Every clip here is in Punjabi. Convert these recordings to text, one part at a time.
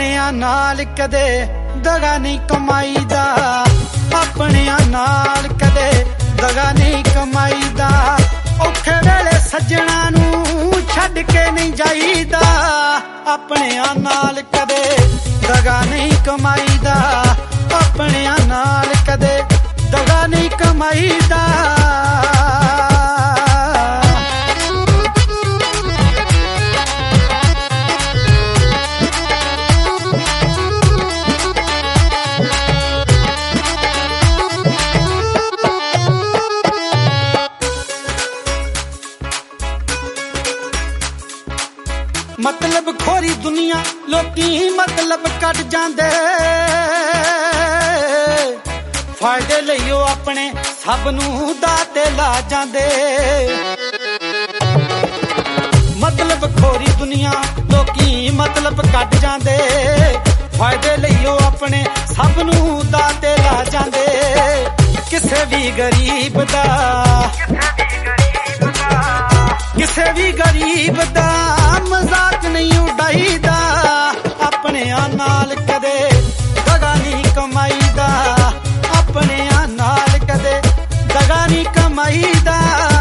ਆਪਣਿਆਂ ਨਾਲ ਕਦੇ ਦਗਾ ਨਹੀਂ ਕਮਾਈਦਾ, ਆਪਣਿਆਂ ਨਾਲ ਕਦੇ ਦਗਾ ਨਹੀਂ ਕਮਾਈਦਾ। ਔਖੇ ਵੇਲੇ ਸੱਜਣਾ ਨੂੰ ਛੱਡ ਕੇ ਨਹੀਂ ਜਾਈਦਾ, ਆਪਣਿਆਂ ਨਾਲ ਕਦੇ ਦਗਾ ਨਹੀਂ ਕਮਾਈਦਾ, ਆਪਣਿਆਂ ਨਾਲ ਕਦੇ ਦਗਾ ਨਹੀਂ ਕਮਾਈਦਾ। ਮਤਲਬ ਖੋਰੀ ਦੁਨੀਆ ਲੋਕੀ ਮਤਲਬ ਕੱਢ ਜਾਂਦੇ, ਫਾਇਦੇ ਲਈ ਉਹ ਆਪਣੇ ਸਭ ਨੂੰ ਦਾਤੇ ਲਾ ਜਾਂਦੇ। ਮਤਲਬ ਖੋਰੀ ਦੁਨੀਆ ਲੋਕੀ ਮਤਲਬ ਕੱਢ ਜਾਂਦੇ, ਫਾਇਦੇ ਲਈ ਉਹ ਆਪਣੇ ਸਭ ਨੂੰ ਦਾਤੇ ਲਾ ਜਾਂਦੇ। ਕਿਸੇ ਵੀ ਗਰੀਬ ਦਾ ਕਿਸੇ ਵੀ ਗਰੀਬ ਦਾ ਮਜ਼ਾਕ ਨਹੀਂ ਉਡਾਈਦਾ, ਆਪਣਿਆਂ ਨਾਲ ਕਦੇ ਦਗਾ ਨਹੀਂ ਕਮਾਈਦਾ, ਆਪਣਿਆਂ ਨਾਲ ਕਦੇ ਦਗਾ ਨਹੀਂ ਕਮਾਈਦਾ।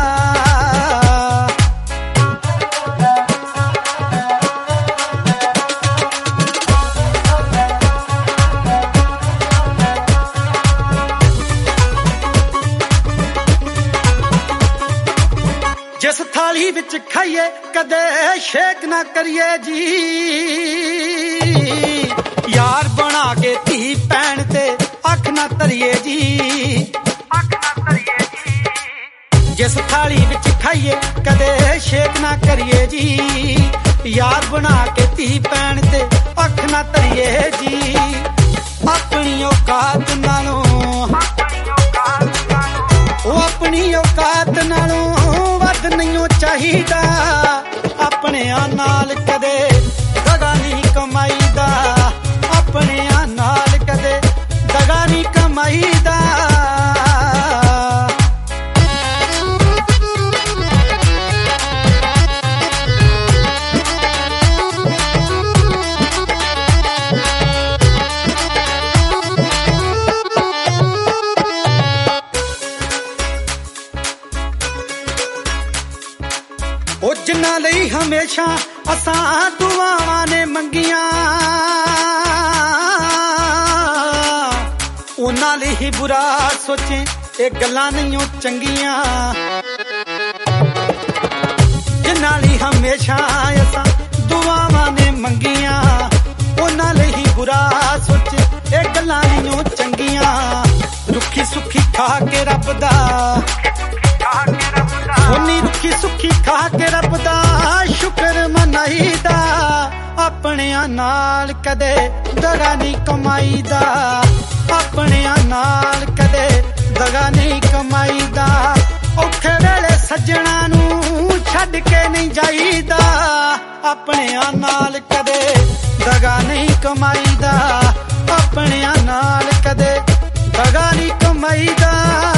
ਜਿਸ ਥਾਲੀ ਵਿੱਚ ਖਾਈਏ ਕਦੇ ਸ਼ੇਕ ਨਾ ਕਰੀਏ ਜੀ, ਯਾਰ ਬਣਾ ਕੇ ਧੀ ਭੈਣ ਤੇ ਅੱਖ ਨਾ ਧਰੀਏ ਜੀ, ਜਿਸ ਥਾਲੀ ਵਿੱਚ ਖਾਈਏ ਕਦੇ ਸ਼ੇਕ ਨਾ ਕਰੀਏ ਜੀ, ਯਾਰ ਬਣਾ ਕੇ ਧੀ ਭੈਣ ਤੇ ਅੱਖ ਨਾ ਧਰੀਏ ਜੀ। ਆਪਣੀ ਔਕਾਤ ਨਾਲੋਂ ਉਹ ਆਪਣੀ ਔਕਾਤ ਨਾਲੋਂ ਵੱਧ ਨਹੀਂ ਚਾਹੀਦਾ, ਆਪਣਿਆਂ ਨਾਲ ਕਦੇ ਦਗਾ ਨਹੀਂ ਕਮਾਈਦਾ, ਆਪਣਿਆਂ ਨਾਲ ਕਦੇ ਦਗਾ ਨਹੀਂ ਕਮਾਈਦਾ। ਉਹ ਜਿਨ੍ਹਾਂ ਲਈ ਹਮੇਸ਼ਾ ਅਸਾਂ ਦੁਆਵਾਂ ਨੇ ਮੰਗੀਆਂ, ਉਹਨਾਂ ਲਈ ਹੀ ਬੁਰਾ ਸੋਚੇ ਇਹ ਗੱਲਾਂ ਨਹੀਂ ਉਹ ਚੰਗੀਆਂ। ਜਿਨ੍ਹਾਂ ਲਈ ਹਮੇਸ਼ਾ ਅਸਾਂ ਦੁਆਵਾਂ ਨੇ ਮੰਗੀਆਂ, ਉਹਨਾਂ ਲਈ ਹੀ ਬੁਰਾ ਸੋਚੇ ਇਹ ਗੱਲਾਂ ਨਹੀਂ ਉਹ ਚੰਗੀਆਂ। ਰੁੱਖੀ ਸੁੱਖੀ ਖਾ ਕੇ ਰੱਬ ਦਾ ਉਨੀ ਰੁੱਖੀ ਸੁੱਖੀ ਖਾ ਕੇ ਰੱਬ ਦਾ ਸ਼ੁਕਰ ਮਨਾਈਦਾ, ਆਪਣਿਆਂ ਨਾਲ ਕਦੇ ਦਗਾ ਨਹੀਂ ਕਮਾਈਦਾ, ਆਪਣਿਆਂ ਨਾਲ ਕਦੇ ਦਗਾ ਨਹੀਂ ਕਮਾਈਦਾ। ਔਖੇ ਵੇਲੇ ਸੱਜਣਾ ਨੂੰ ਛੱਡ ਕੇ ਨਹੀਂ ਜਾਈਦਾ, ਆਪਣਿਆਂ ਨਾਲ ਕਦੇ ਦਗਾ ਨਹੀਂ ਕਮਾਈਦਾ, ਆਪਣਿਆਂ ਨਾਲ ਕਦੇ ਦਗਾ ਨਹੀਂ ਕਮਾਈਦਾ।